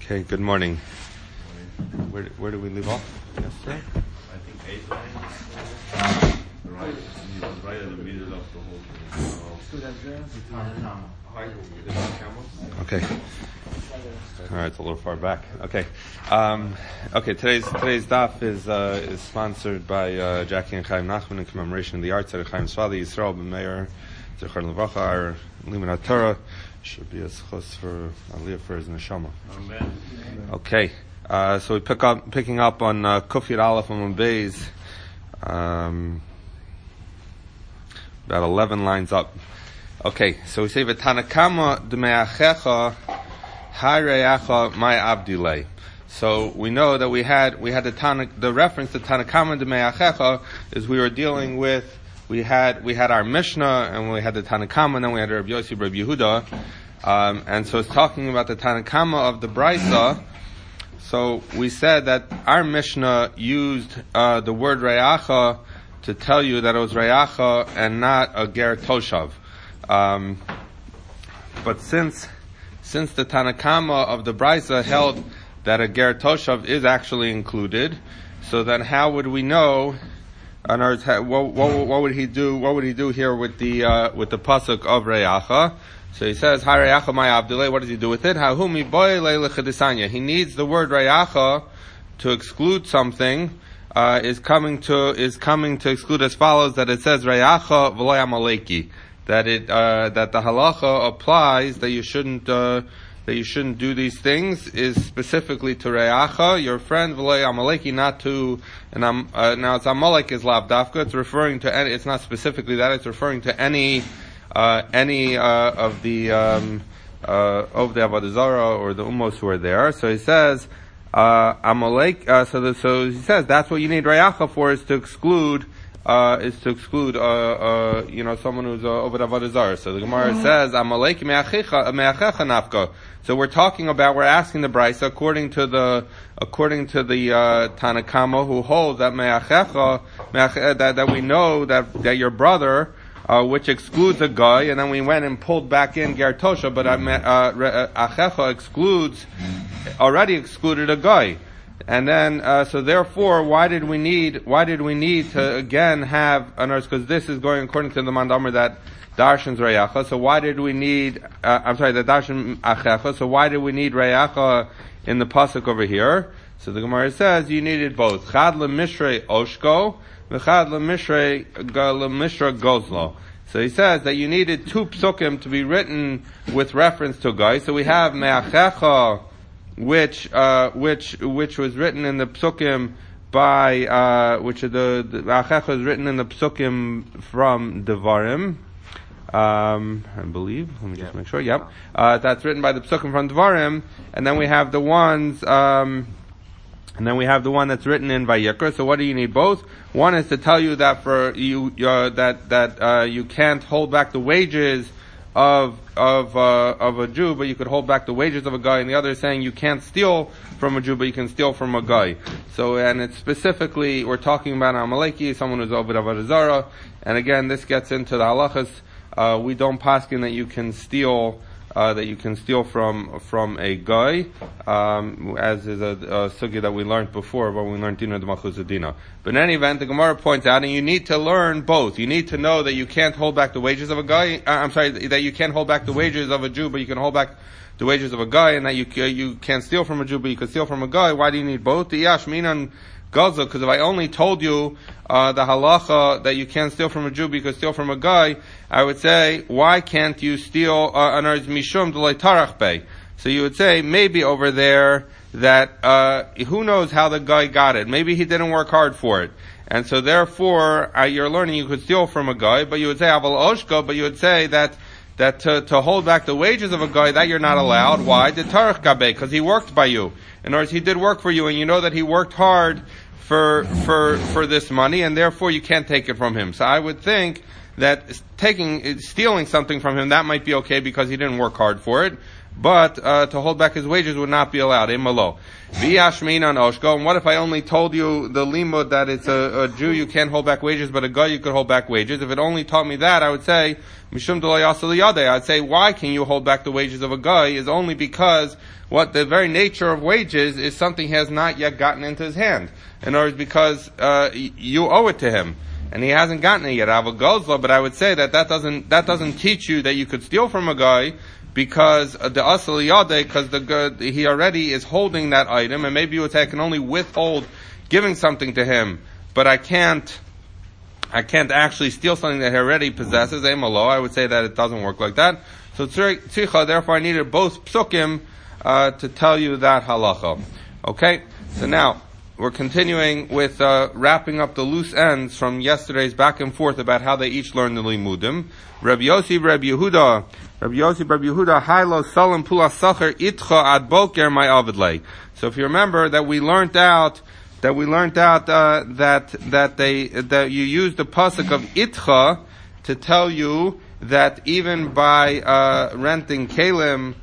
Okay, good morning. Where did we leave off yesterday? I think 8 lines. Right. He was right in the middle of the whole thing. Okay. All right, it's a little far back. Okay. Today's daf is sponsored by Jackie and Chaim Nachman in commemoration of the arts at Chaim's father Yisrael ben Meir Zechar Levracha, our Liman HaTorah. Should be a schos for Aliyah for his neshama. Amen. Okay, so we picking up on Kuf Yud Aleph and Beis, about 11 lines up. Okay, so we say v'tanakama d'me'achecha ha're'acha my abdilei. So we know that we had the reference to Tanakama d'me'achecha is we were dealing with. We had our Mishnah, and we had the Tanakama, and then we had Rabbi Yossi, Rabbi Yehuda, and so it's talking about the Tanakama of the Brisa. So we said that our Mishnah used the word Re'acha to tell you that it was Re'acha and not a Ger Toshav. But since the Tanakama of the Brisa held that a Ger Toshav is actually included, so then how would we know? On earth, what would he do? What would he do here with the pasuk of Re'acha? So he says, "Ha Re'acha my Abdullah." What does he do with it? Hahumi boy le'lechadisanya. He needs the word Re'acha to exclude something. Is coming to exclude as follows: that it says Re'acha v'lo Amaleki. That the halacha applies that you shouldn't do these things is specifically to Re'acha, your friend, v'lo Amaleki, not to, now it's Amalek is lav dafka, it's referring to any, it's not specifically that, it's referring to any of the Avodah Zarah or the Ummos who are there. So he says, Amalek, so he says that's what you need Re'acha for, is to exclude someone who's over Avodah Zarah. So the Gemara says, Amalek me'achecha nafka. So we're asking the Brisa according to the Tanakama who holds that me'achecha, that we know that your brother, which excludes a guy, and then we went and pulled back in Ger Tosha, but achecha already excluded a guy. And then, so therefore, why did we need to again have an earth? Because this is going according to the Mandamar that Darshan's Re'acha. So why did we need? The Darshan Achecha. So why did we need Re'acha in the pasuk over here? So the Gemara says you needed both. Chad lemishrei oshko, v'chad lemishrei gozlo. So he says that you needed two psukim to be written with reference to guy. So we have Me'achecha, which was written in the psukim by the Achecha is written in the psukim from Devarim, I believe. Let me just make sure. Yep, that's written by the psukim from Devarim, and then we have the one that's written in Vayikra. So what do you need? Both. One is to tell you that for you you can't hold back the wages of a Jew, but you could hold back the wages of a guy, and the other is saying you can't steal from a Jew, but you can steal from a guy. So, and it's specifically, we're talking about Amaleki, someone who's over Avodah Zarah, and again, this gets into the halachas. We don't paskin that you can steal from a guy, as is a sugya that we learned before when we learned Dina de Malchus Dina. But in any event, the Gemara points out, and you need to learn both. You need to know that you can't hold back the wages of a guy. That you can't hold back the wages of a Jew, but you can hold back the wages of a guy, and that you can't steal from a Jew, but you can steal from a guy. Why do you need both? The Yashminan Gaza, because if I only told you the halacha that you can't steal from a Jew, but you can steal from a guy, I would say, why can't you steal mishum d'lei tarach bei? So you would say, maybe over there that who knows how the guy got it? Maybe he didn't work hard for it, and so therefore you're learning you could steal from a guy, but you would say aval oshka, but you would say that to hold back the wages of a guy, that you're not allowed. Why? The tarach gabe, because he worked by you. In other words, he did work for you, and you know that he worked hard for this money, and therefore you can't take it from him. So I would think that stealing something from him, that might be okay because he didn't work hard for it. but to hold back his wages would not be allowed. Imalo. V'yashmein oshko. And what if I only told you the limud that it's a Jew you can't hold back wages, but a guy you could hold back wages? If it only taught me that, I would say mishum d'lo yasel yadeh. I'd say why can you hold back the wages of a guy is only because what the very nature of wages is something he has not yet gotten into his hand. In other words, because you owe it to him. And he hasn't gotten it yet. But I would say that doesn't teach you that you could steal from a guy, because the asal yadeh, because he already is holding that item, and maybe you would say I can only withhold giving something to him, but I can't actually steal something that he already possesses. I would say that it doesn't work like that. So tzricha, therefore I needed both psukim to tell you that halacha. Okay, so now we're continuing with wrapping up the loose ends from yesterday's back and forth about how they each learned the limudim. Rabbi Yossi, Rabbi Yehuda, Hailo Salam Pula Sacher Itcha Ad Boker My Avidlei. So if you remember that we learned out that you used the pasuk of Itcha to tell you that even by renting kalim,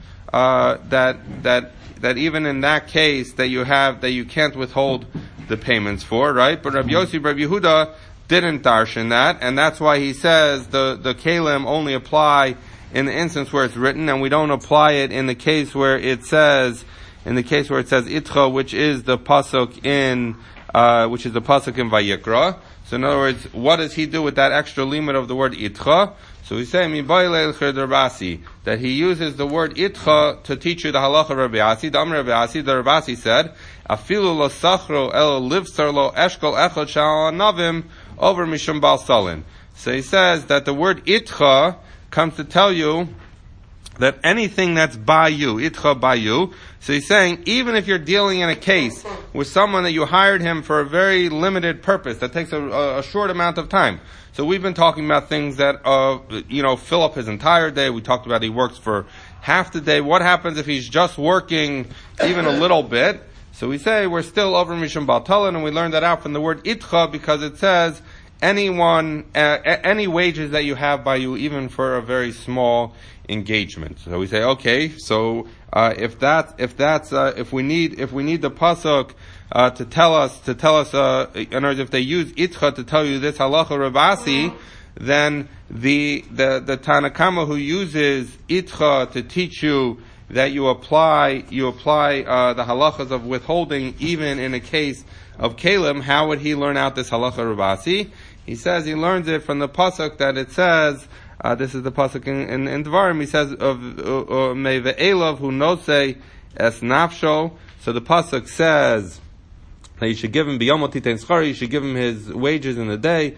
that even in that case that you can't withhold the payments for, right? But Rabbi Yossi, Rabbi Yehuda didn't darshan that, and that's why he says the kalim only apply in the instance where it's written, and we don't apply it in the case where it says itcha, which is the pasuk in Vayikra. So in other words, what does he do with that extra limit of the word itcha? So he's saying that he uses the word itcha to teach you the halacha of Rabbi Asi. The Rabbi Asi said, "Afilu lo sachro el livsar lo eshkol echad shal navim over mishum bal salin." So he says that the word itcha comes to tell you that anything that's by you, itcha by you. So he's saying, even if you're dealing in a case with someone that you hired him for a very limited purpose, that takes a short amount of time. So we've been talking about things that, fill up his entire day. We talked about he works for half the day. What happens if he's just working even a little bit? So we say we're still over Mishum Baltalan, and we learned that out from the word itcha, because it says any wages that you have by you, even for a very small engagement. So we say, okay, so if we need the pasuk to tell us, in other words, if they use itcha to tell you this halacha Rabasi, then the Tanakama who uses itcha to teach you that you apply the halachas of withholding even in a case of kalim, how would he learn out this halacha Rabasi? He says he learns it from the pasuk that it says, this is the pasuk in Dvarim, he says, of Meve'elav hu nosei es nafsho. So the pasuk says that you should give him biyomot titein schari, you should give him his wages in the day.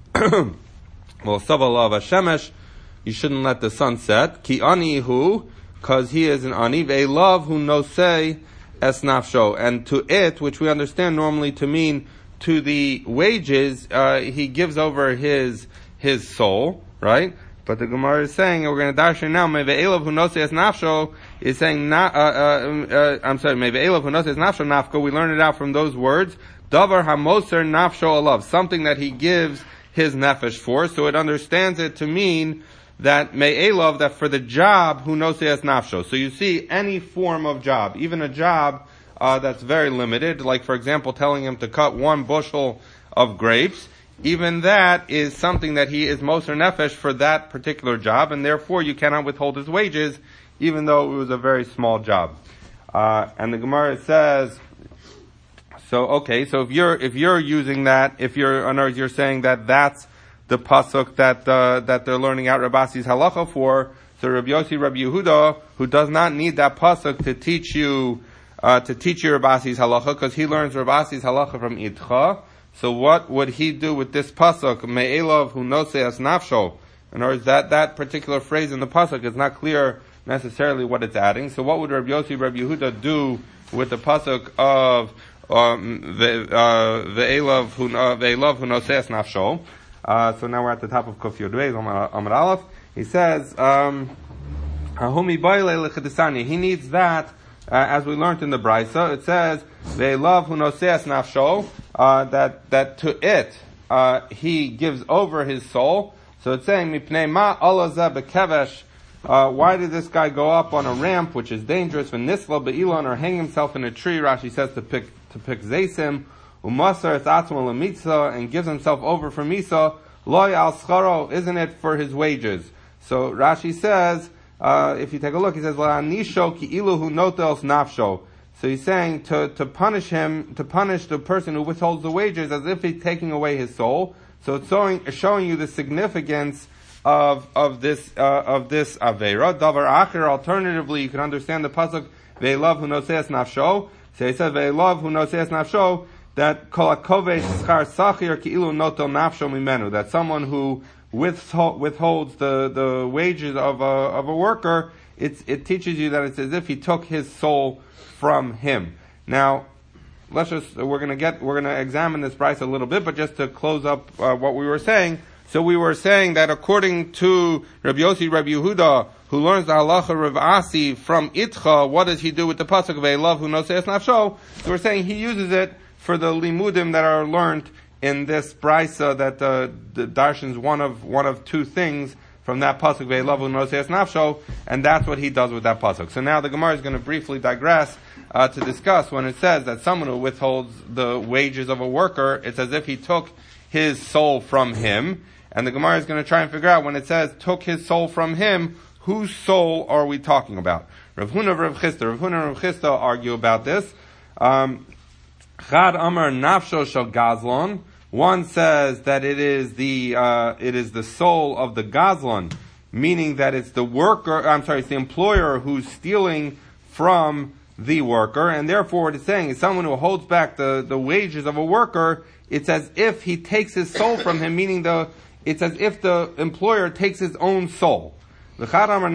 Well, savalav hashemesh, you shouldn't let the sun set. Ki ani hu, because he is an ani. Ve'elav hu nosei es nafsho. And to it, which we understand normally to mean to the wages, he gives over his soul, right? But the Gemara is saying, and we're going to darshan now, Meve'elav hu nosei es nafsho is saying, Meve'elav hu nosei es nafsho nafko, we learn it out from those words, Davar hamoser nafsho alav, something that he gives his nefesh for, so it understands it to mean that Me'elav, that for the job, hu nosei es nafsho. So you see, any form of job, even a job that's very limited, like for example telling him to cut 1 bushel of grapes, even that is something that he is moser nefesh for that particular job, and therefore you cannot withhold his wages, even though it was a very small job. And the Gemara says, so if you're using that, you're saying that that's the pasuk that they're learning out Rabasi's halacha for. So Rabbi Yossi, Rabbi Yehuda, who does not need that pasuk to teach you Rabasi's halacha, because he learns Rabasi's halacha from Itcha. So what would he do with this pasuk? Me'elav hu nosei es nafsho. In other words, that particular phrase in the pasuk is not clear necessarily what it's adding. So what would Rabbi Yossi, Rabbi Yehuda do with the pasuk of ve'elav hu nosei es nafsho? So now we're at the top of Kuf Yud Beis Amar Aleph. He says, Hahumi baile lechedesani. He needs that. As we learned in the Brisa, it says, "Ve'elav hu nosei es nafsho," that to it he gives over his soul. So it's saying, "Mipnei ma ala zeh bekevesh Why did this guy go up on a ramp, which is dangerous, when nisla be'ilon, or hang himself in a tree? Rashi says to pick zaysim, umasar et atzmo lemitza, and gives himself over for misa, loy al scharo, isn't it for his wages? So Rashi says, if you take a look, he says, la'anisho ki iluhu notos nafsho. So he's saying to punish the person who withholds the wages as if he's taking away his soul. So it's showing you the significance of this avera. Davar acher. Alternatively, you can understand the pasuk ve'elav hu noseas nafsho. So he says ve'elav hu noseas nafsho, that kol hakove schar sachir ki'ilu notel nafsho mimenu. That someone who withholds the wages of a worker, it teaches you that it's as if he took his soul from him. Now, we're gonna examine this price a little bit, but just to close up what we were saying. So we were saying that according to Rabbi Yossi, Rabbi Yehuda, who learns the halacha Rav Asi from Itcha, what does he do with the pasuk ve'elav hu noseas nafsho? So we're saying he uses it for the limudim that are learned in this brisa, that the darshan's one of two things from that pasuk ve'elav hu noseas nafsho, and that's what he does with that pasuk. So now the Gemara is going to briefly digress to discuss when it says that someone who withholds the wages of a worker, it's as if he took his soul from him. And the Gemara is going to try and figure out, when it says took his soul from him, whose soul are we talking about? Rav Huna and Rav Chisda argue about this. Chad Amar Nafsho Shel Gazlon. One says that it is the soul of the Gazlon, meaning that it's it's the employer who's stealing from the worker, and therefore what it's saying is someone who holds back the wages of a worker, it's as if he takes his soul from him, meaning it's as if the employer takes his own soul. No,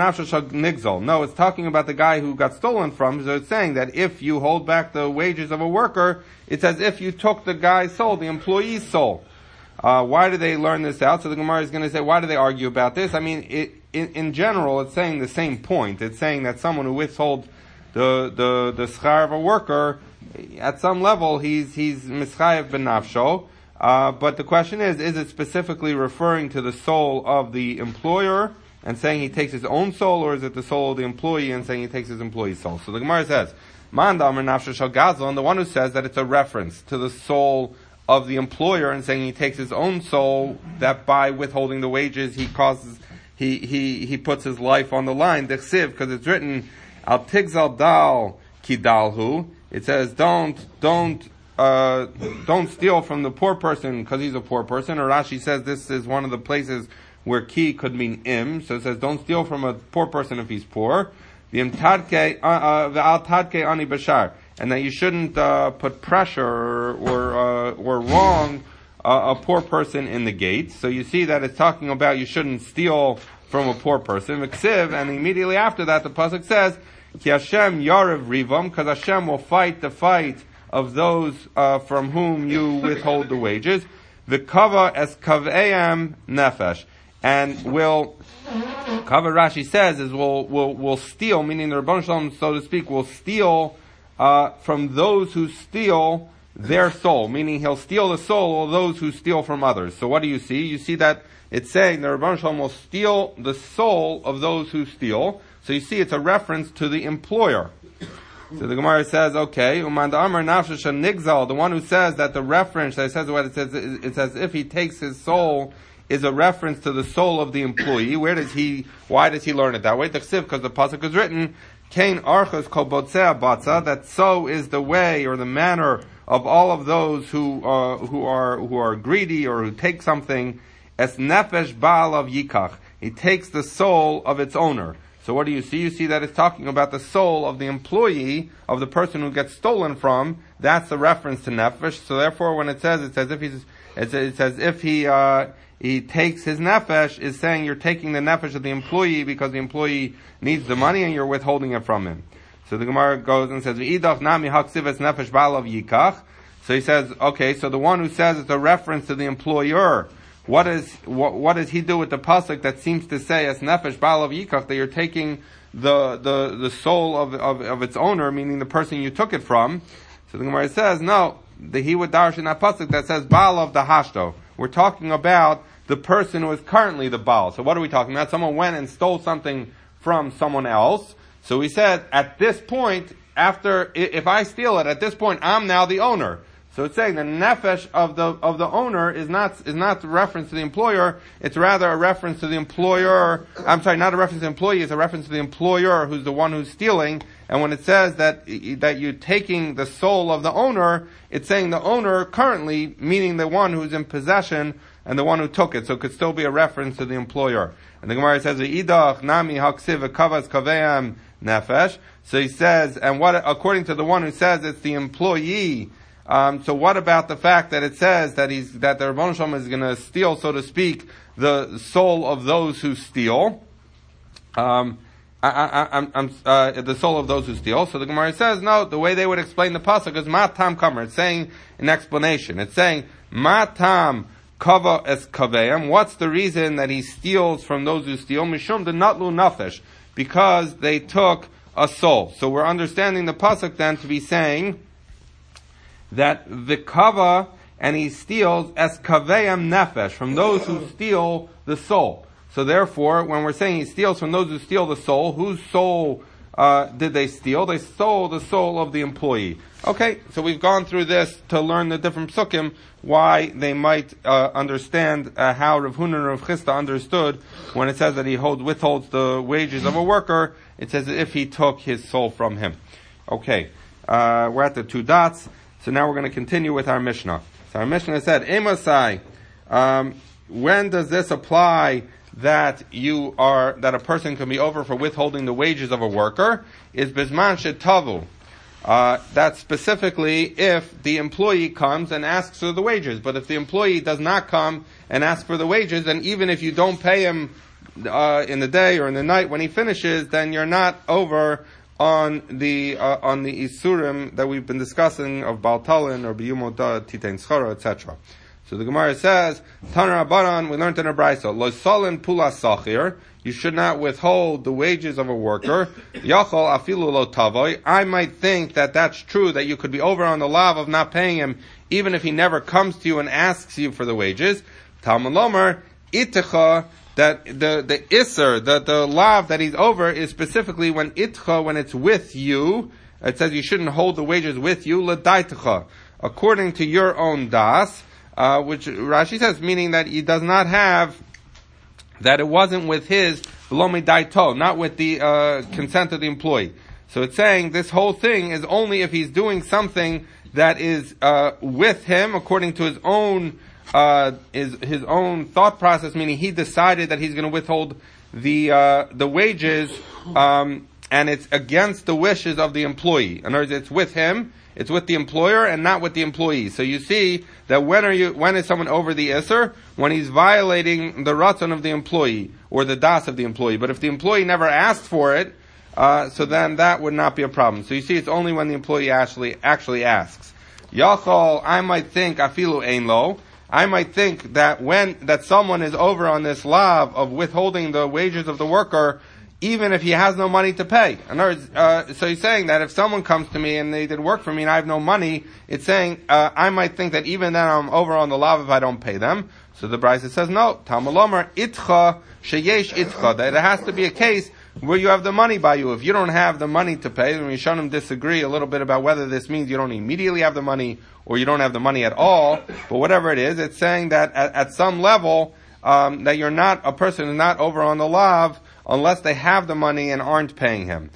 it's talking about the guy who got stolen from, so it's saying that if you hold back the wages of a worker, it's as if you took the guy's soul, the employee's soul. Why do they learn this out? So the Gemara is going to say, why do they argue about this? I mean, in general, it's saying the same point. It's saying that someone who withholds the schar of a worker, at some level, he's mischayev ben nafsho. But the question is it specifically referring to the soul of the employer and saying he takes his own soul, or is it the soul of the employee and saying he takes his employee's soul? So the Gemara says, Man da'amar nafsho shel gazlon, the one who says that it's a reference to the soul of the employer and saying he takes his own soul, that by withholding the wages he puts his life on the line, dechsiv, because it's written, al tigzal dal ki dalhu. It says, don't steal from the poor person because he's a poor person. Or Rashi says this is one of the places where ki could mean im. So it says, don't steal from a poor person if he's poor. And that you shouldn't put pressure or wrong a poor person in the gate. So you see that it's talking about you shouldn't steal from a poor person. And immediately after that, the pasuk says, Ki Hashem yarev rivam, because Hashem will fight the fight of those from whom you withhold the wages. The kava es kaveim nefesh, and will kava, Rashi says, is will steal, meaning the Rebbeinu Shalom, so to speak, will steal from those who steal their soul, meaning he'll steal the soul of those who steal from others. So what do you see? You see that it's saying the Rebbeinu Shalom will steal the soul of those who steal. So you see it's a reference to the employer. So the Gemara says, okay, Uman da'amar nafsho shel nigzal, the one who says that the reference, that says what it says, it's as if he takes his soul, is a reference to the soul of the employee. Why does he learn it that way? Because the pasuk is written, Kain archos kol botzea batza, that so is the way or the manner of all of those who are greedy or who take something, es nefesh baal of yikach. He takes the soul of its owner. So what do you see? You see that it's talking about the soul of the employee, of the person who gets stolen from. That's the reference to nefesh. So therefore, when it says, it's as if he takes his nefesh, is saying you're taking the nefesh of the employee because the employee needs the money and you're withholding it from him. So the Gemara goes and says, "V'idach nami haksives nefesh ba'alav yikach." So he says, okay, so the one who says it's a reference to the employer. What does he do with the pasuk that seems to say as nefesh ba'alav yikach, that you're taking the soul of its owner, meaning the person you took it from? So the Gemara says, no, he would darsh in that pasuk that says ba'alav dahashto. We're talking about the person who is currently the baal. So what are we talking about? Someone went and stole something from someone else. So we said, at this point, if I steal it, at this point, I'm now the owner. So it's saying the nefesh of the owner is not a reference to the employer, it's rather a reference to the employer. I'm sorry, not a reference to the employee, it's a reference to the employer who's the one who's stealing. And when it says that you're taking the soul of the owner, it's saying the owner currently, meaning the one who's in possession and the one who took it. So it could still be a reference to the employer. And the Gemara says, "Idach nami haksiv kavas kaveam nefesh." So he says, and what according to the one who says it's the employee. So what about the fact that it says that the Rebbeinu Shalom is going to steal, so to speak, the soul of those who steal? The soul of those who steal. So the Gemara says, no, the way they would explain the pasuk is matam kamer. It's saying an explanation. It's saying matam kava es kaveim. What's the reason that he steals from those who steal? Mishum de natlu nafesh, because they took a soul. So we're understanding the pasuk then to be saying that the kava, and he steals es kaveim nefesh, from those who steal the soul. So therefore, when we're saying he steals from those who steal the soul, whose soul did they steal? They stole the soul of the employee. Okay, so we've gone through this to learn the different psukim, why they might understand how Rav Huna and Rav Chisda understood when it says that he withholds the wages of a worker. It says if he took his soul from him. Okay, we're at the two dots. So now we're going to continue with our Mishnah. So our Mishnah said, Emasai, when does this apply that a person can be over for withholding the wages of a worker? Is Bisman Shetavu. That's specifically if the employee comes and asks for the wages. But if the employee does not come and ask for the wages, then even if you don't pay him in the day or in the night when he finishes, then you're not over on the isurim that we've been discussing of Baltalin or Biyumot Titein Schara, etc. So the Gemara says, Taner Rabbanan, we learned in a brayso, Lo Salin Pula Sachir, you should not withhold the wages of a worker. Yachol Afilu Lo Tavoy, I might think that that's true, that you could be over on the lav of not paying him, even if he never comes to you and asks you for the wages. Talmud Lomer, Itecha, that the iser, the lav that he's over is specifically when itcha, when it's with you. It says you shouldn't hold the wages with you, l'daitecha, according to your own das, which Rashi says, meaning that he does not have, that it wasn't with his v'lo daito, not with the consent of the employee. So it's saying this whole thing is only if he's doing something that is with him, according to his own his own thought process, meaning he decided that he's going to withhold the wages, and it's against the wishes of the employee. In other words, it's with him, it's with the employer, and not with the employee. So you see that when is someone over the iser? When he's violating the ratzon of the employee or the das of the employee. But if the employee never asked for it, so then that would not be a problem. So you see, it's only when the employee actually asks. Yachol, I might think afilu ein lo. I might think that that someone is over on this lav of withholding the wages of the worker, even if he has no money to pay. In other words, so he's saying that if someone comes to me and they did work for me and I have no money, it's saying, I might think that even then I'm over on the lav if I don't pay them. So the Brisa says, no, Talmud Lomer, itcha, sheyesh itcha, that it has to be a case where you have the money by you. If you don't have the money to pay, then Rishonim disagree a little bit about whether this means you don't immediately have the money or you don't have the money at all. But whatever it is, it's saying that at some level, that a person is not over on the lav unless they have the money and aren't paying him.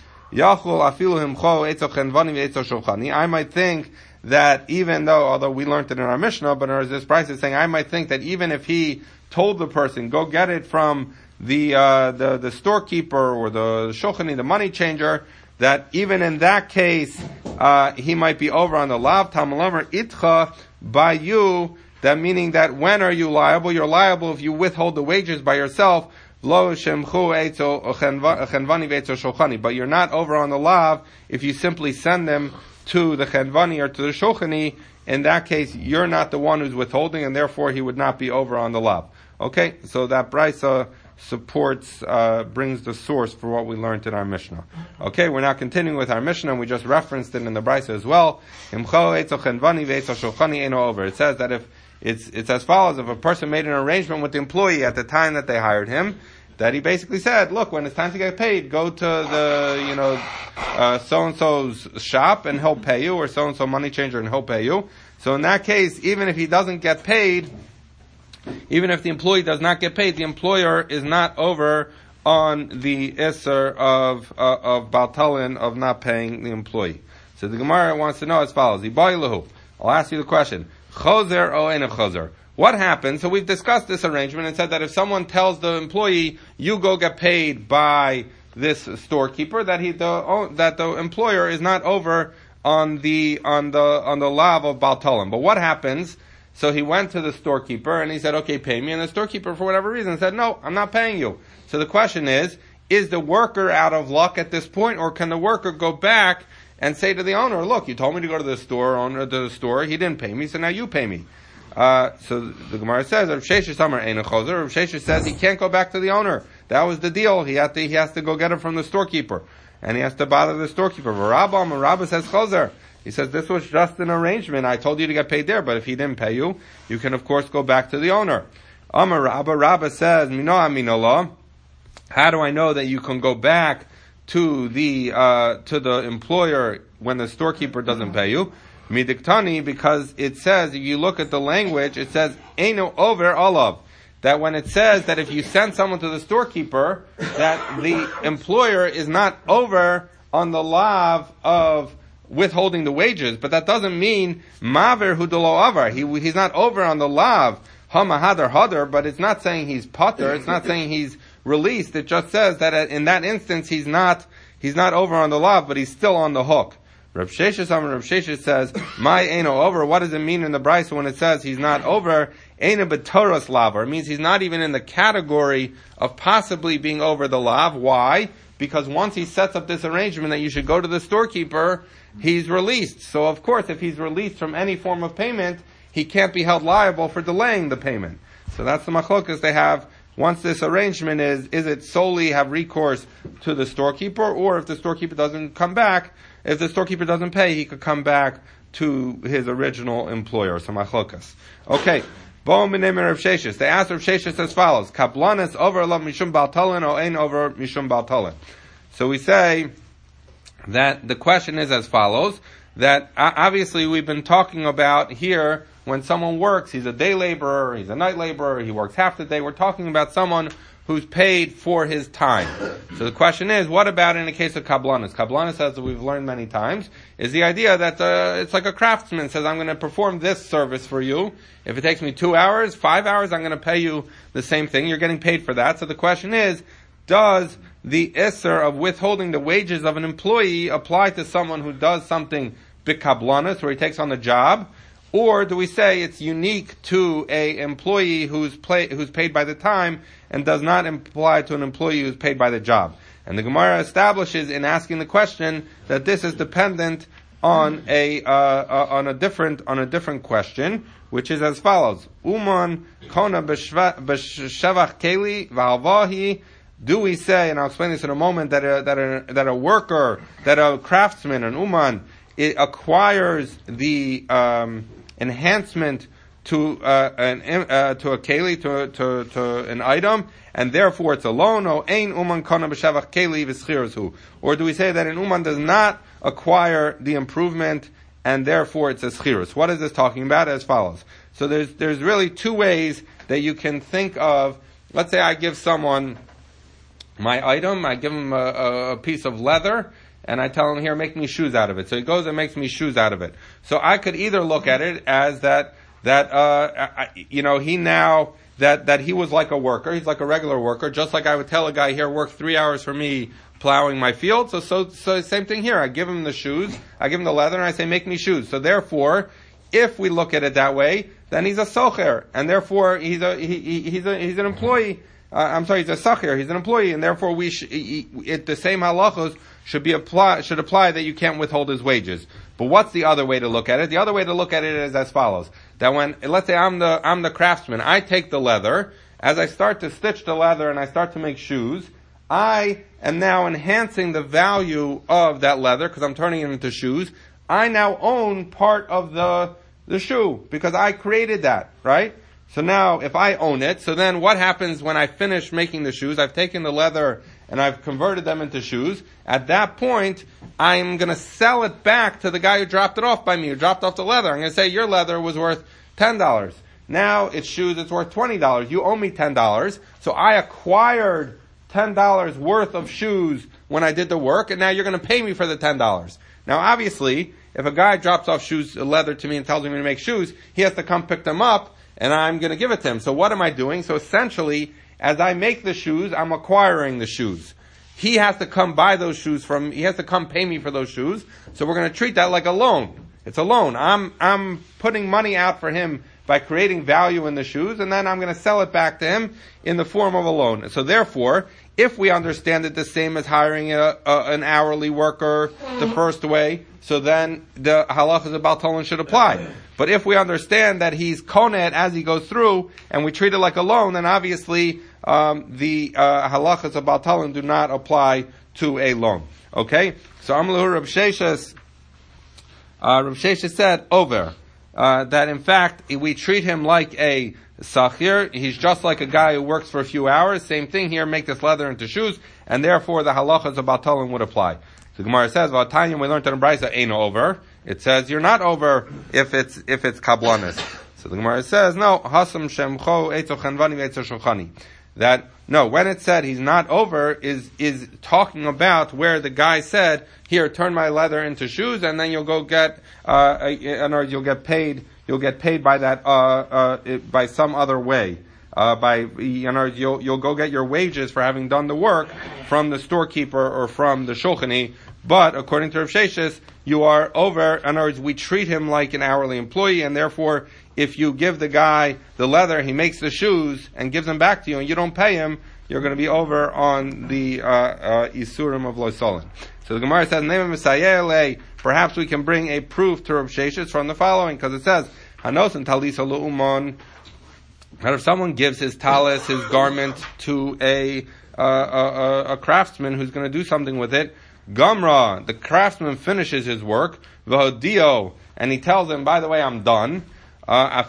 I might think that even although we learned it in our Mishnah, but as this price is saying, I might think that even if he told the person, go get it from the storekeeper or the shochani, the money changer, that even in that case, he might be over on the lav. Talmud Lomer itcha, by you, that meaning that when are you liable? You're liable if you withhold the wages by yourself. Lo shemchu eitzo chenvani veitzo shochani, but you're not over on the lav if you simply send them to the chenvani or to the shochani. In that case, you're not the one who's withholding, and therefore he would not be over on the lav. Okay, so that brisa supports, brings the source for what we learned in our Mishnah. Okay, we're now continuing with our Mishnah, and we just referenced it in the brisa as well. It says that if it's as follows: if a person made an arrangement with the employee at the time that they hired him, that he basically said, look, when it's time to get paid, go to the, so-and-so's shop and he'll pay you, or so-and-so money changer and he'll pay you. So in that case, even if he doesn't get paid, even if the employee does not get paid, the employer is not over on the isser of Baltalin, of not paying the employee. So the Gemara wants to know as follows. I'll ask you the question. Chozer o ein chozer. What happens? So we've discussed this arrangement and said that if someone tells the employee, you go get paid by this storekeeper, that the employer is not over on the lav of Baltalin. But what happens? So he went to the storekeeper and he said, okay, pay me. And the storekeeper, for whatever reason, said, no, I'm not paying you. So the question is the worker out of luck at this point, or can the worker go back and say to the owner, look, you told me to go to the store, he didn't pay me, so now you pay me. So the Gemara says, Rav Sheshes Amar Ein Chozer. Rav Sheshes says he can't go back to the owner. That was the deal. He has to go get it from the storekeeper. And he has to bother the storekeeper. Rabba says Chozer. He says, this was just an arrangement. I told you to get paid there, but if he didn't pay you, you can of course go back to the owner. Amar Rabba says, Mino Aminollah. How do I know that you can go back to the employer when the storekeeper doesn't pay you? Midiktani, because it says, if you look at the language, it says, Eino over olav. That when it says that if you send someone to the storekeeper, that the employer is not over on the lav of withholding the wages, but that doesn't mean maver hudolo avar. He's not over on the lav hama hadar hadar, but it's not saying he's pater. It's not saying he's released. It just says that in that instance he's not over on the lav, but he's still on the hook. Rav Sheshes says, my eino over. What does it mean in the Brisa when it says he's not over? Eino b'toras lavar. It means he's not even in the category of possibly being over the lav. Why? Because once he sets up this arrangement that you should go to the storekeeper, he's released. So of course, if he's released from any form of payment, he can't be held liable for delaying the payment. So that's the machlokas they have. Once this arrangement is it solely have recourse to the storekeeper, or if the storekeeper doesn't come back, if the storekeeper doesn't pay, he could come back to his original employer. So machlokas. Okay. Bo minim Rav Sheshes. They asked Rav Sheshes as follows: Kablanis over alav mishum baltalin or ein over mishum baltalin. So we say that the question is as follows: that obviously we've been talking about here when someone works, he's a day laborer, he's a night laborer, he works half the day. We're talking about someone who's paid for his time. So the question is, what about in the case of kablanis? Kablanis, as we've learned many times, is the idea that it's like a craftsman says, I'm going to perform this service for you. If it takes me 2 hours, 5 hours, I'm going to pay you the same thing. You're getting paid for that. So the question is, does the isser of withholding the wages of an employee apply to someone who does something bikablanis, where he takes on the job? Or do we say it's unique to a employee who's paid by the time and does not apply to an employee who's paid by the job? And the Gemara establishes in asking the question that this is dependent on a different question, which is as follows: Uman kona b'shevach keli v'halvahi. Do we say, and I'll explain this in a moment, that a worker, that a craftsman, an uman, it acquires the enhancement to a keli, to an item, and therefore it's a loan? Or ein uman kana b'shavach keli v'schirus? Or do we say that an uman does not acquire the improvement and therefore it's a schirus? What is this talking about? As follows. So there's really two ways that you can think of. Let's say I give someone my item, I give him a piece of leather, and I tell him, here, make me shoes out of it. So he goes and makes me shoes out of it. So I could either look at it as that he was like a worker, he's like a regular worker, just like I would tell a guy, here, work 3 hours for me plowing my field. So same thing here. I give him the shoes, I give him the leather, and I say, make me shoes. So therefore, if we look at it that way, then he's a socher, and therefore he's an employee. He's a sacher, he's an employee, and therefore the same halachos should apply that you can't withhold his wages. But what's the other way to look at it? The other way to look at it is as follows: that when, let's say I'm the craftsman, I take the leather, as I start to stitch the leather and I start to make shoes, I am now enhancing the value of that leather because I'm turning it into shoes. I now own part of the shoe because I created that, right? So now, if I own it, so then what happens when I finish making the shoes? I've taken the leather and I've converted them into shoes. At that point, I'm going to sell it back to the guy who dropped it off by me, who dropped off the leather. I'm going to say, your leather was worth $10. Now, it's shoes, it's worth $20. You owe me $10. So I acquired $10 worth of shoes when I did the work, and now you're going to pay me for the $10. Now, obviously, if a guy drops off shoes, leather to me and tells me to make shoes, he has to come pick them up, and I'm going to give it to him. So what am I doing? So essentially, as I make the shoes, I'm acquiring the shoes. He has to come buy those shoes he has to come pay me for those shoes. So we're going to treat that like a loan. It's a loan. I'm putting money out for him by creating value in the shoes, and then I'm going to sell it back to him in the form of a loan. So therefore, if we understand it the same as hiring an hourly worker the first way, so then the halachas of Baal Tolen should apply. But if we understand that he's koneh as he goes through, and we treat it like a loan, then obviously the halachas of Baal Tolen do not apply to a loan. Okay? So Amlahu Rav Sheshes said over that in fact we treat him like a sachir. He's just like a guy who works for a few hours. Same thing here, make this leather into shoes, and therefore the halachas of Baal Tolen would apply. The Gemara says, "V'atayim we learned in Brisa ain't over." It says you're not over if it's kablanis. So the Gemara says, "No, hasam shemcho etzo chanvani ve'etzo shulchani." That no, when it said he's not over is talking about where the guy said, "Here, turn my leather into shoes, and then you'll go get you'll get paid by that by some other way." You'll go get your wages for having done the work from the storekeeper or from the shulchani. But according to Rav Sheshes, you are over. In other words, we treat him like an hourly employee, and therefore, if you give the guy the leather, he makes the shoes and gives them back to you, and you don't pay him, you're going to be over on the isurim of loisolin. So the Gemara says, perhaps we can bring a proof to Rav Sheshes from the following, because it says, Hanos and talisa lu'umon. That if someone gives his talis, his garment, to a craftsman who's going to do something with it, Gamra, the craftsman finishes his work, V'hodio, and he tells him, by the way, I'm done. That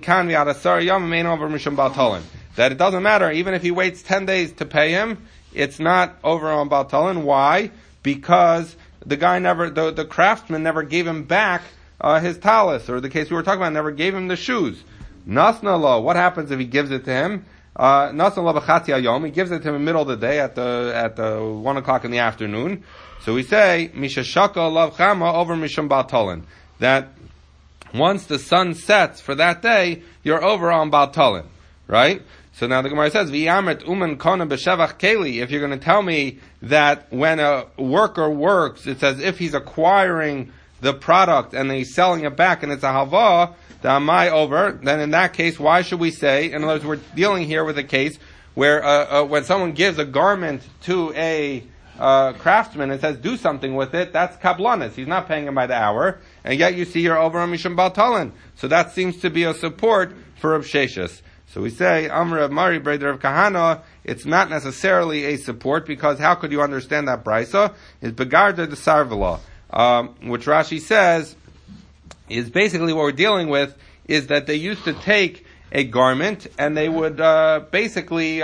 it doesn't matter, even if he waits 10 days to pay him, it's not over on Baal Tolen. Why? Because the guy the craftsman never gave him back his talis, or the case we were talking about, never gave him the shoes. Nasnala, what happens if he gives it to him? Nasnala b'chatzi hayom, he gives it to him in the middle of the day at the 1 o'clock in the afternoon. So we say, Mishashaka lav chama over Mishum Baal Tolen. That once the sun sets for that day, you're over on Baal Tolen. Right? So now the Gemara says, V'yamet umen kona b'shevach keli. If you're going to tell me that when a worker works, it's as if he's acquiring the product and then he's selling it back and it's a halva, the amai over, then in that case, why should we say, in other words, we're dealing here with a case where when someone gives a garment to a craftsman and says, do something with it, that's kablanis. He's not paying him by the hour, and yet you see you're over on Mishum Baal Tolen. So that seems to be a support for Rav Sheshes. So we say, Amr Mari, brother of Kahana, it's not necessarily a support, because how could you understand that brisa? Is Begarda de Sarvala, which Rashi says is basically what we're dealing with, is that they used to take a garment and they would basically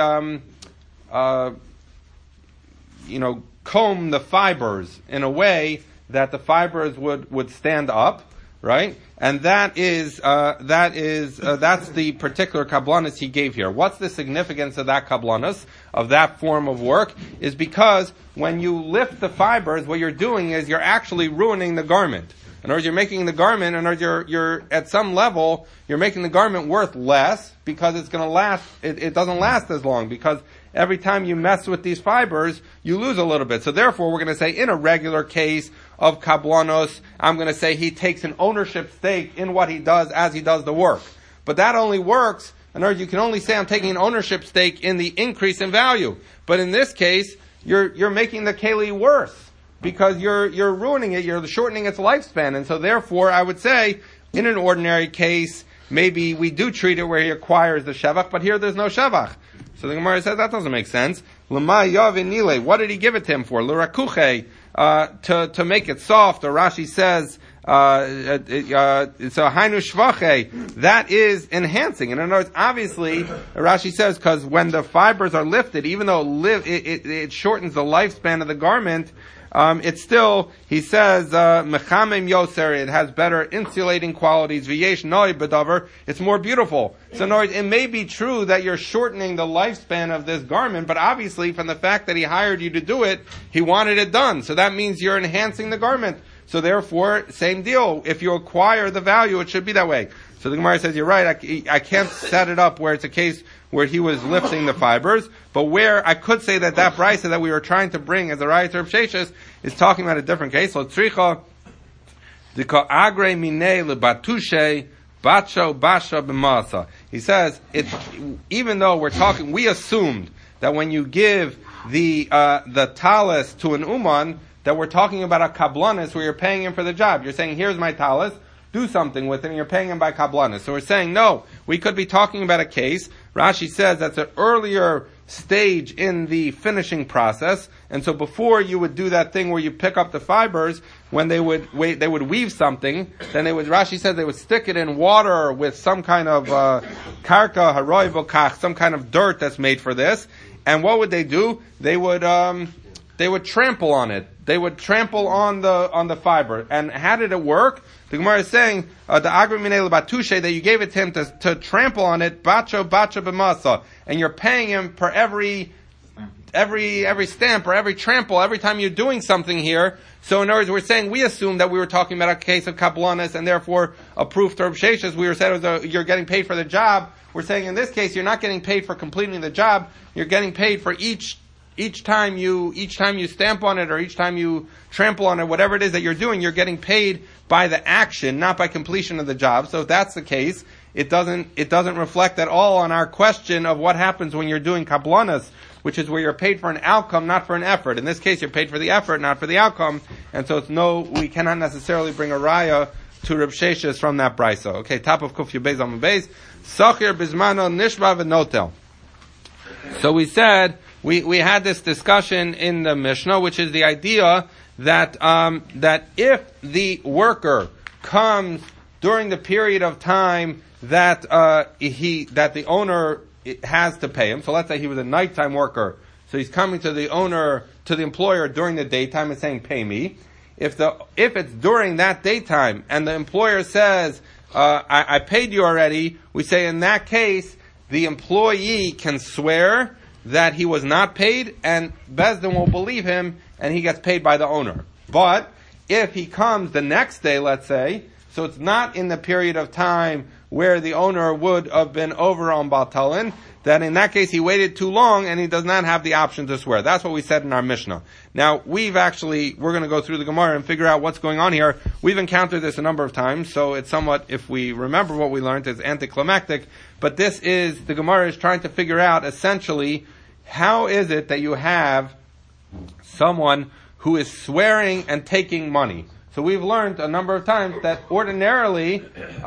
comb the fibers in a way that the fibers would stand up, right? And that's the particular kablanis he gave here. What's the significance of that kablanis, of that form of work? Is because when you lift the fibers, what you're doing is you're actually ruining the garment. In other words, you're making the garment, in other words, you're at some level, you're making the garment worth less, because it's going to last, it doesn't last as long, because every time you mess with these fibers, you lose a little bit. So therefore, we're going to say, in a regular case of kablanos, I'm going to say he takes an ownership stake in what he does as he does the work. But that only works, in other words, you can only say I'm taking an ownership stake in the increase in value. But in this case, you're making the keli worse, because you're ruining it, you're shortening its lifespan. And so therefore, I would say, in an ordinary case, maybe we do treat it where he acquires the shevach, but here there's no shevach. So the Gemara says that doesn't make sense. L'may yavin nile. What did he give it to him for? L'rakuche, to make it soft. Or Rashi says, hainu shvache, that is enhancing. And in other words, obviously, Rashi says, because when the fibers are lifted, even though it shortens the lifespan of the garment, it's still, he says, mechamem yoser, it has better insulating qualities, v'yesh noi bedavar, it's more beautiful. So in other words, it may be true that you're shortening the lifespan of this garment, but obviously from the fact that he hired you to do it, he wanted it done. So that means you're enhancing the garment. So therefore, same deal. If you acquire the value, it should be that way. So the Gemara says, you're right, I can't set it up where it's a case where he was lifting the fibers, but where I could say that brisa that we were trying to bring as a raya to Rav Sheshes is talking about a different case. So tzricha, dika agre mine lebatushe, bacho basha b'masa. He says, even though we assumed that when you give the talis to an uman, that we're talking about a kablanis where you're paying him for the job. You're saying, here's my talis, do something with it, and you're paying him by kablanis. So we're saying, no, we could be talking about a case. Rashi says that's an earlier stage in the finishing process, and so before you would do that thing where you pick up the fibers, when they would weave something, then Rashi says they would stick it in water with some kind of karka, haroi vokach, some kind of dirt that's made for this, and what would they do? They would trample on it. They would trample on the fiber. And how did it work? The Gemara is saying, the agri minei lebatushe, that you gave it to him to trample on it, bacho b'masa. And you're paying him for every stamp or every trample, every time you're doing something here. So in other words, we're saying, we assumed that we were talking about a case of kablanis, and therefore a proof to Rav Sheshes, we were saying you're getting paid for the job. We're saying in this case, you're not getting paid for completing the job, you're getting paid for each time you stamp on it or each time you trample on it, whatever it is that you're doing, you're getting paid by the action, not by completion of the job. So if that's the case, it doesn't reflect at all on our question of what happens when you're doing kablanas, which is where you're paid for an outcome, not for an effort. In this case, you're paid for the effort, not for the outcome. And so we cannot necessarily bring a raya to Rav Sheshes from that brisa. Okay, top of Kuf Yubez Amud Beis. Sachir bizmano nishba v'notel. So we said, we had this discussion in the Mishnah, which is the idea that if the worker comes during the period of time that the owner has to pay him. So let's say he was a nighttime worker, so he's coming to the employer during the daytime and saying, "Pay me." If it's during that daytime and the employer says, "I paid you already," we say in that case the employee can swear that he was not paid, and Beis Din will believe him, and he gets paid by the owner. But if he comes the next day, let's say, so it's not in the period of time where the owner would have been over on Batalin, then in that case he waited too long, and he does not have the option to swear. That's what we said in our Mishnah. Now, we're going to go through the Gemara and figure out what's going on here. We've encountered this a number of times, so it's somewhat, if we remember what we learned, it's anticlimactic, but the Gemara is trying to figure out essentially, how is it that you have someone who is swearing and taking money? So we've learned a number of times that ordinarily,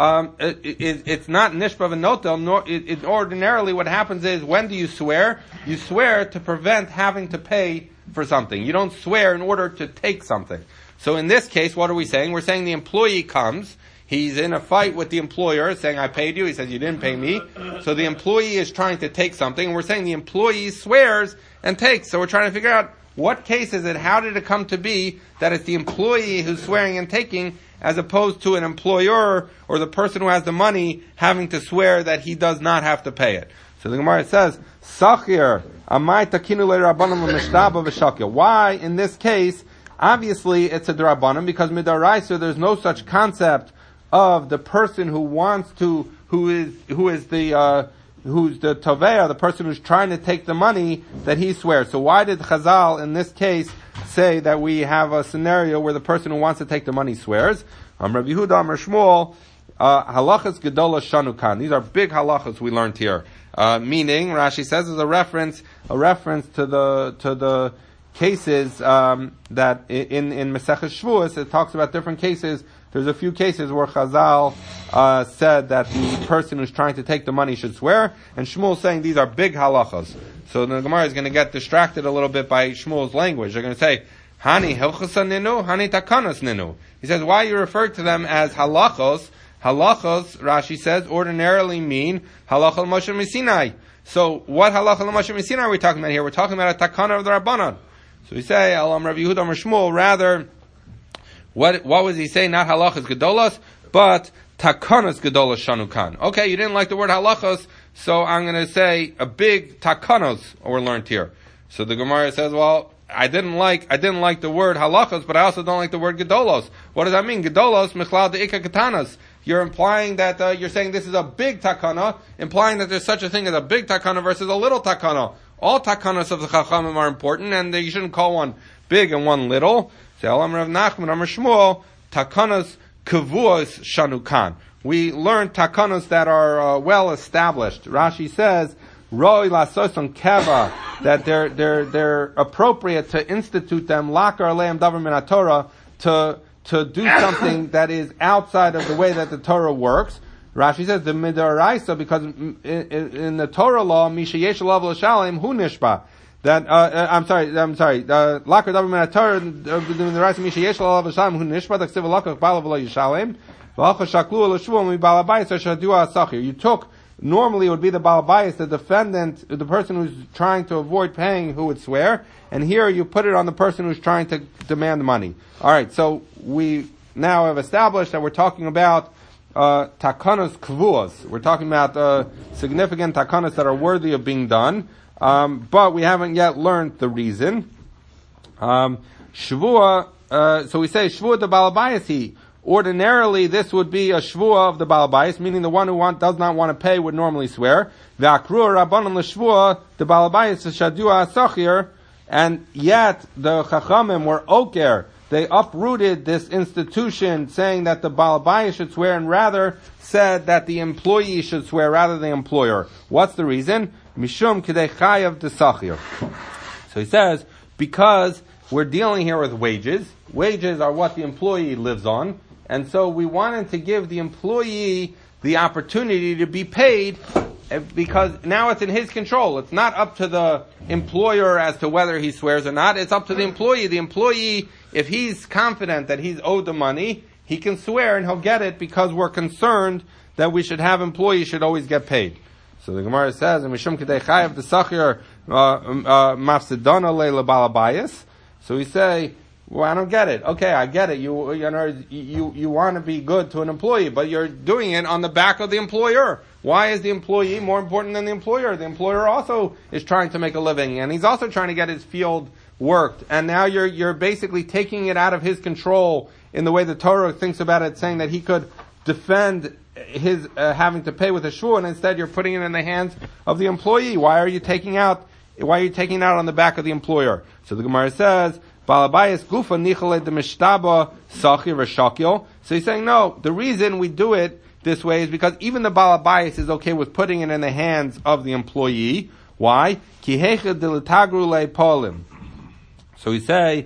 it's not nishba v'notel, ordinarily what happens is, when do you swear? You swear to prevent having to pay for something. You don't swear in order to take something. So in this case, what are we saying? We're saying the employee comes, he's in a fight with the employer, saying, "I paid you." He says, "You didn't pay me." So the employee is trying to take something, and we're saying the employee swears and takes. So we're trying to figure out, what case is it? How did it come to be that it's the employee who's swearing and taking, as opposed to an employer or the person who has the money having to swear that he does not have to pay it? So the Gemara says, "Sachir amai takinu le'Rabbanan l'mishtaba v'shakil." Why in this case? Obviously, it's a d'Rabbanan, because midaraisa there's no such concept of the person who's the tovea, the person who's trying to take the money, that he swears. So why did Chazal in this case say that we have a scenario where the person who wants to take the money swears? Rabbi Yehuda Amar Shmuel, halachas gedola shanukan. These are big halachas we learned here. Meaning, Rashi says, is a reference to the cases that in Maseches Shavuos it talks about different cases. There's a few cases where Chazal said that the person who's trying to take the money should swear, and Shmuel saying these are big halachas. So the Gemara is going to get distracted a little bit by Shmuel's language. They're going to say, Hani hilchasa ninu, hani takanos ninu. He says, why you refer to them as halachos? Halachos, Rashi says, ordinarily mean halacha l'Moshe Sinai. So what halacha l'Moshe Sinai are we talking about here? We're talking about a takana of the Rabbanon. So we say, Elam Rav Yehuda Amar Shmuel, rather, what was he saying? Not halachas gedolos, but takanas gedolos shanukan. Okay, you didn't like the word halachos, so I'm going to say a big takanos were learned here. So the Gemara says, well, I didn't like the word halachos, but I also don't like the word gedolos. What does that mean? Gedolos michlal deika katanas. You're implying that you're saying this is a big takana, implying that there's such a thing as a big takana versus a little takana. All takanas of the Chachamim are important, and you shouldn't call one big and one little. Say, Elam Rav Nachman Amar Shmuel, takanas kavuos shanukan. We learn takanas that are well established. Rashi says, Roi lasoson keva, that they're appropriate to institute them, lakar aleim davar min haTorah, to do something that is outside of the way that the Torah works. Rashi says the midaraisa, because in the Torah law, misha yesh alav l'shalem hu nishba. That I'm sorry. Lakar davar min haTorah, the midaraisa misha yesh alav l'shalem hu nishba. The ksiv lakar balav lo yishalem. V'alcha shaklu l'shvuah mi balabayis shadua asachir. You took. Normally it would be the balabayis, the defendant, the person who's trying to avoid paying, who would swear. And here you put it on the person who's trying to demand money. Alright, so we now have established that we're talking about takanos kvuos. We're talking about significant takanos that are worthy of being done. But we haven't yet learned the reason. Shvua, so we say shvua de balabayis. Ordinarily, this would be a shvua of the balabais, meaning the one who does not want to pay would normally swear. V'akrua rabbanon l'shvua, the balabais shadua asachir, and yet the chachamim were oker. They uprooted this institution, saying that the balabais should swear, and rather said that the employee should swear rather than the employer. What's the reason? Mishum kidei chayav desachir. So he says, because we're dealing here with wages. Wages are what the employee lives on. And so we wanted to give the employee the opportunity to be paid because now it's in his control. It's not up to the employer as to whether he swears or not. It's up to the employee. The employee, if he's confident that he's owed the money, he can swear and he'll get it because we're concerned that we should have employees should always get paid. So the Gemara says, "Mishum kedei chayav desachir mafsidana leila balabayis." So we say, well, I don't get it. Okay, I get it. You want to be good to an employee, but you're doing it on the back of the employer. Why is the employee more important than the employer? The employer also is trying to make a living, and he's also trying to get his field worked. And now you're basically taking it out of his control in the way the Torah thinks about it, saying that he could defend his having to pay with a shvua, and instead you're putting it in the hands of the employee. Why are you taking out on the back of the employer? So the Gemara says, Balabayas gufa nichale de mishtaba sachir v'shakil. So he's saying, no, the reason we do it this way is because even the Balabayas is okay with putting it in the hands of the employee. Why? Ki heicha dilatagru le polim. So he's saying,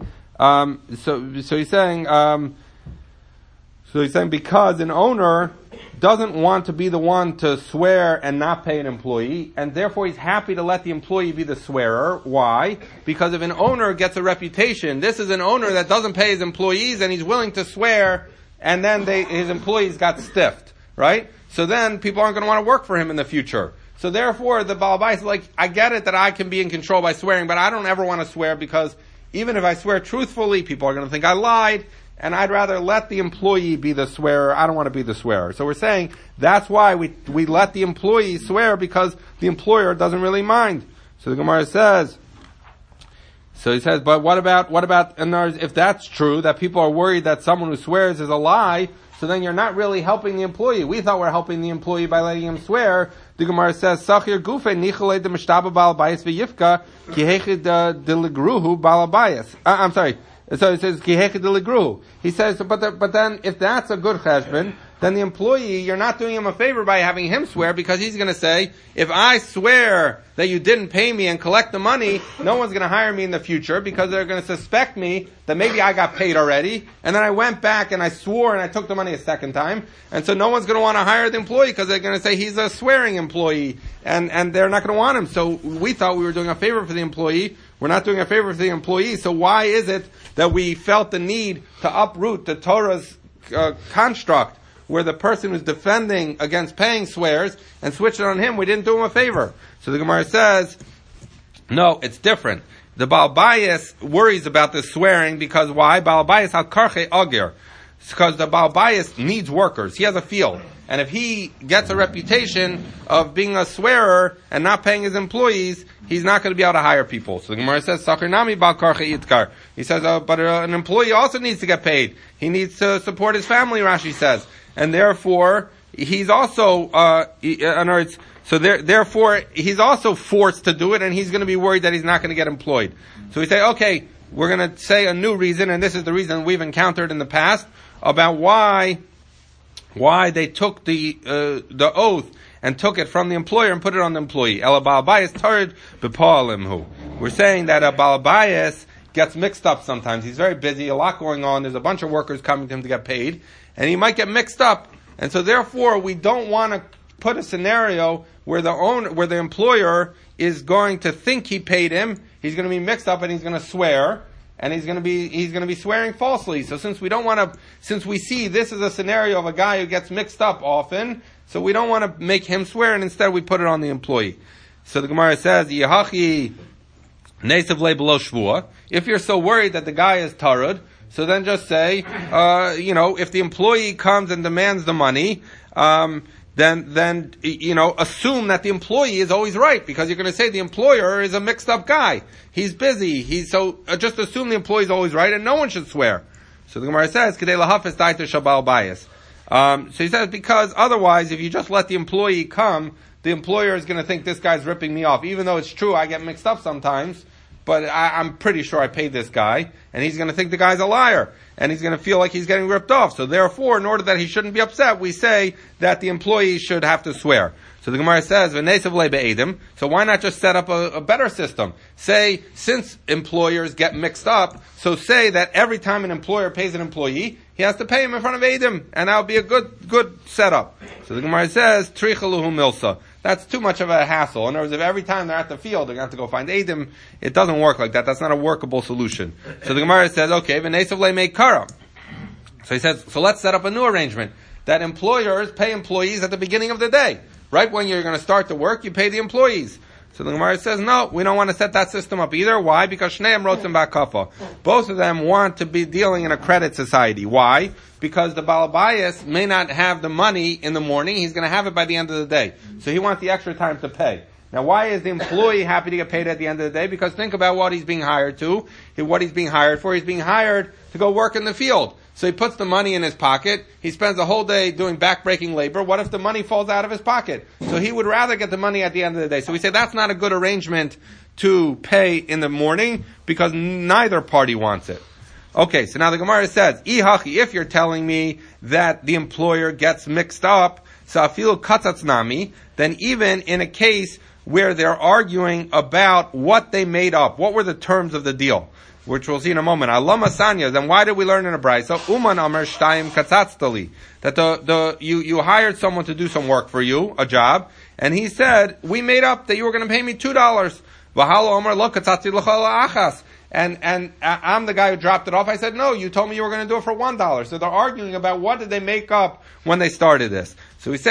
because an owner doesn't want to be the one to swear and not pay an employee, and therefore he's happy to let the employee be the swearer. Why? Because if an owner gets a reputation, this is an owner that doesn't pay his employees and he's willing to swear, and then his employees got stiffed, right? So then people aren't going to want to work for him in the future. So therefore the Balabais is like, I get it that I can be in control by swearing, but I don't ever want to swear because even if I swear truthfully, people are going to think I lied, and I'd rather let the employee be the swearer. I don't want to be the swearer. So we're saying that's why we let the employee swear, because the employer doesn't really mind. So the Gemara says, but what about, if that's true, that people are worried that someone who swears is a lie, so then you're not really helping the employee. We thought we're helping the employee by letting him swear. The Gemara says, Sachir gufe nichalei de mishtaba balabayas v'yifka ki hechid deligruhu balabayas. I'm sorry. So it says, he says, but then if that's a good cheshbon, then the employee, you're not doing him a favor by having him swear, because he's going to say, if I swear that you didn't pay me and collect the money, no one's going to hire me in the future, because they're going to suspect me that maybe I got paid already, and then I went back and I swore and I took the money a second time, and so no one's going to want to hire the employee because they're going to say he's a swearing employee, and they're not going to want him. So we thought we were doing a favor for the employee We're not doing a favor for the employee. So why is it that we felt the need to uproot the Torah's construct where the person who's defending against paying swears and switch it on him? We didn't do him a favor. So the Gemara says, no, it's different. The Baal Bayis worries about this swearing because why? Baal Bayis al karche agir. It's because the Baal Bayis needs workers. He has a field. And if he gets a reputation of being a swearer and not paying his employees, he's not going to be able to hire people. So the Gemara says, Sakir nami Baal karche itkar. He says, but an employee also needs to get paid. He needs to support his family, Rashi says. And therefore, he's also, therefore, he's also forced to do it, and he's going to be worried that he's not going to get employed. So we say, okay, we're going to say a new reason, and this is the reason we've encountered in the past about why they took the oath and took it from the employer and put it on the employee. Ela Baal Bayis tarid b'pa'alimhu. We're saying that a Baal Bayis gets mixed up sometimes. He's very busy, a lot going on. There's a bunch of workers coming to him to get paid, and he might get mixed up. And so therefore, we don't want to put a scenario where the employer is going to think he paid him. He's going to be mixed up and he's going to swear, and he's going to be swearing falsely. So since we see this is a scenario of a guy who gets mixed up often, so we don't want to make him swear, and instead we put it on the employee. So the Gemara says, Yehachi nesav le below shvua. If you're so worried that the guy is tarud, so then just say, if the employee comes and demands the money, then assume that the employee is always right, because you're going to say the employer is a mixed up guy. He's busy. Just assume the employee is always right, and no one should swear. So the Gemara says, Kedei lahafes daita shabal bayis. So he says, because otherwise, if you just let the employee come, the employer is going to think this guy's ripping me off, even though it's true I get mixed up sometimes. But I'm pretty sure I paid this guy, and he's going to think the guy's a liar, and he's going to feel like he's getting ripped off. So therefore, in order that he shouldn't be upset, we say that the employee should have to swear. So the Gemara says, "V'nesav le be'edim." So why not just set up a better system? Say, since employers get mixed up, so say that every time an employer pays an employee, he has to pay him in front of Edim, and that would be a good setup. So the Gemara says, "Trichaluhu milsa." That's too much of a hassle. In other words, if every time they're at the field, they're going to have to go find Edim, it doesn't work like that. That's not a workable solution. So the Gemara says, okay, v'nesav le meikara. So he says, so let's set up a new arrangement, that employers pay employees at the beginning of the day. Right when you're going to start the work, you pay the employees. So the Gemara says, no, we don't want to set that system up either. Why? Because Shneim rotzim ba'kafa. Both of them want to be dealing in a credit society. Why? Because the Baal Bayis may not have the money in the morning. He's going to have it by the end of the day. So he wants the extra time to pay. Now, why is the employee happy to get paid at the end of the day? Because think about what he's being hired to, what he's being hired for. He's being hired to go work in the field. So he puts the money in his pocket. He spends the whole day doing back-breaking labor. What if the money falls out of his pocket? So he would rather get the money at the end of the day. So we say that's not a good arrangement to pay in the morning, because neither party wants it. Okay, so now the Gemara says, Ihachi, if you're telling me that the employer gets mixed up, Safilu Katzatsnami, then even in a case where they're arguing about what they made up, what were the terms of the deal, which we'll see in a moment. Alama Sanya, then why did we learn in a brayso? Uman Amar Shtayim Katzatztali. That you hired someone to do some work for you, a job, and he said, we made up that you were going to pay me $2. V'halo Amar Lo Katzatzti L'chala Achas. And I'm the guy who dropped it off. I said, no, you told me you were going to do it for $1. So they're arguing about what did they make up when they started this. So we say,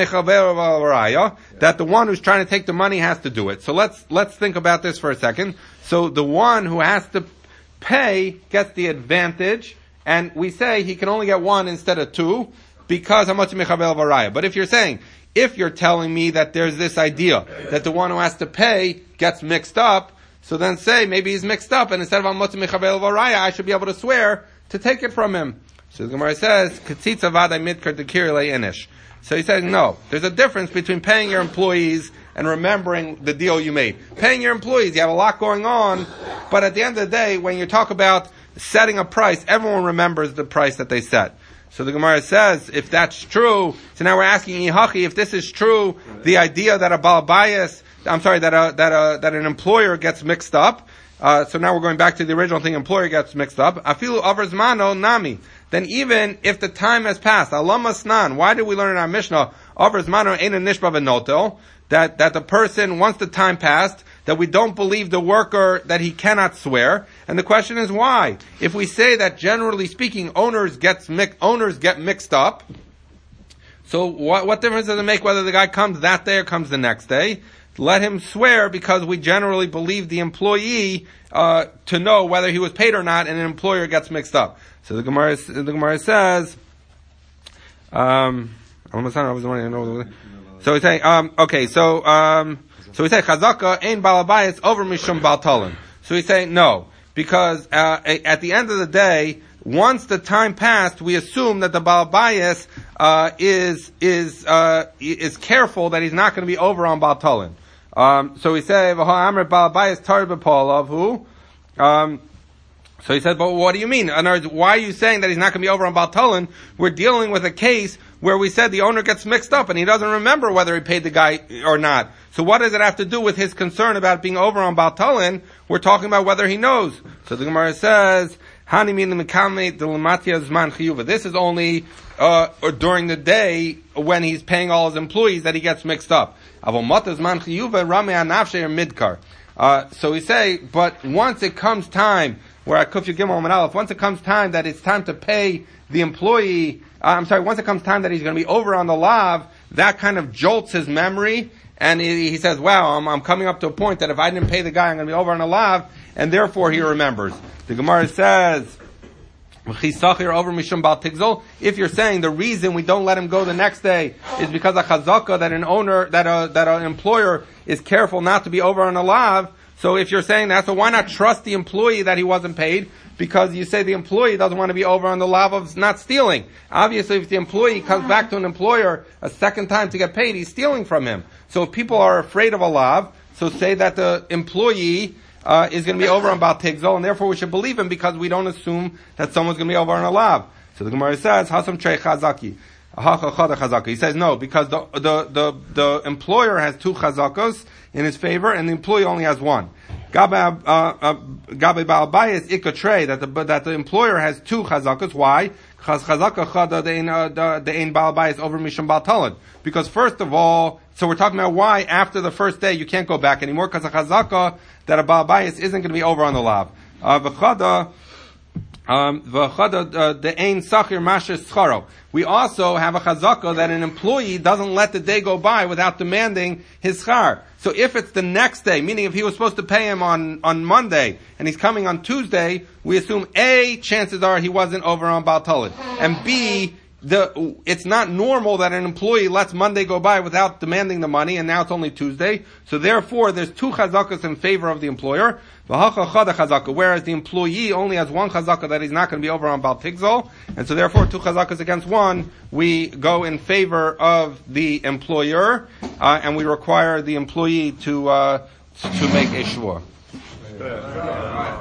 that the one who's trying to take the money has to do it. So let's think about this for a second. So the one who has to pay gets the advantage, and we say he can only get one instead of two, because but if you're telling me that there's this idea that the one who has to pay gets mixed up, so then say, maybe he's mixed up, and instead of Amotzi Mechabel Varaya, I should be able to swear to take it from him. So the Gemara says, Ketzitza Vadai Mitkar Dekir Le'inish. So he says, no, there's a difference between paying your employees and remembering the deal you made. Paying your employees, you have a lot going on, but at the end of the day, when you talk about setting a price, everyone remembers the price that they set. So the Gemara says, if that's true, so now we're asking Yihachi, if this is true, the idea that a Baal Bayis, that an employer gets mixed up. So now we're going back to the original thing, employer gets mixed up. Afilu averzmano nami. Then even if the time has passed, alamasnan, why did we learn in our Mishnah, averzmano eina nishba v'notel, that the person, once the time passed, that we don't believe the worker that he cannot swear. And the question is why? If we say that generally speaking, owners get mixed up, so what difference does it make whether the guy comes that day or comes the next day? Let him swear because we generally believe the employee to know whether he was paid or not, and an employer gets mixed up. So the Gemara says, so we say, so we say chazaka ein balabayis over mishum baltalin. So we say no, because at the end of the day, once the time passed, we assume that the balabayis is careful that he's not going to be over on baltalin. So we say v'ha'amr balabayis tar b'polav hu. So he said, but what do you mean? In other words, why are you saying that he's not going to be over on baltalin? We're dealing with a case where we said the owner gets mixed up and he doesn't remember whether he paid the guy or not. So what does it have to do with his concern about being over on baltalin? We're talking about whether he knows. So the Gemara says, this is only during the day when he's paying all his employees that he gets mixed up. So we say, but once it comes time, where at Kuf Gimel Amud Aleph, once it comes time that it's time to pay the employee, once it comes time that he's going to be over on the lav, that kind of jolts his memory, and he says, wow, I'm coming up to a point that if I didn't pay the guy, I'm going to be over on the lav, and therefore he remembers. The Gemara says, if you're saying the reason we don't let him go the next day is because of chazaka that an employer is careful not to be over on the lav, so if you're saying that, so why not trust the employee that he wasn't paid? Because you say the employee doesn't want to be over on the lav of not stealing. Obviously, if the employee comes back to an employer a second time to get paid, he's stealing from him. So if people are afraid of a lav, so say that the employee is going to be over on Baal Tigzol, and therefore we should believe him because we don't assume that someone's going to be over on a lav. So the Gemara says, Hasam Trei Chazaki. He says no, because the employer has two chazakos in his favor, and the employee only has one. Gabe Ba'albayis ikatrei, that the employer has two chazakos. Why? Chazaka chada the ein Ba'albayis over mishum baltalin. Because first of all, so we're talking about why after the first day you can't go back anymore, because a chazaka that a Ba'albayis isn't going to be over on the lav. We also have a chazaka that an employee doesn't let the day go by without demanding his schar. So if it's the next day, meaning if he was supposed to pay him on Monday and he's coming on Tuesday, we assume A, chances are he wasn't over on Baal Talid, and B, it's not normal that an employee lets Monday go by without demanding the money, and now it's only Tuesday. So therefore, there's two chazakas in favor of the employer. Whereas the employee only has one chazaka that he's not going to be over on Baal Tigzol, and so therefore two chazakas against one, we go in favor of the employer, and we require the employee to make a shvua.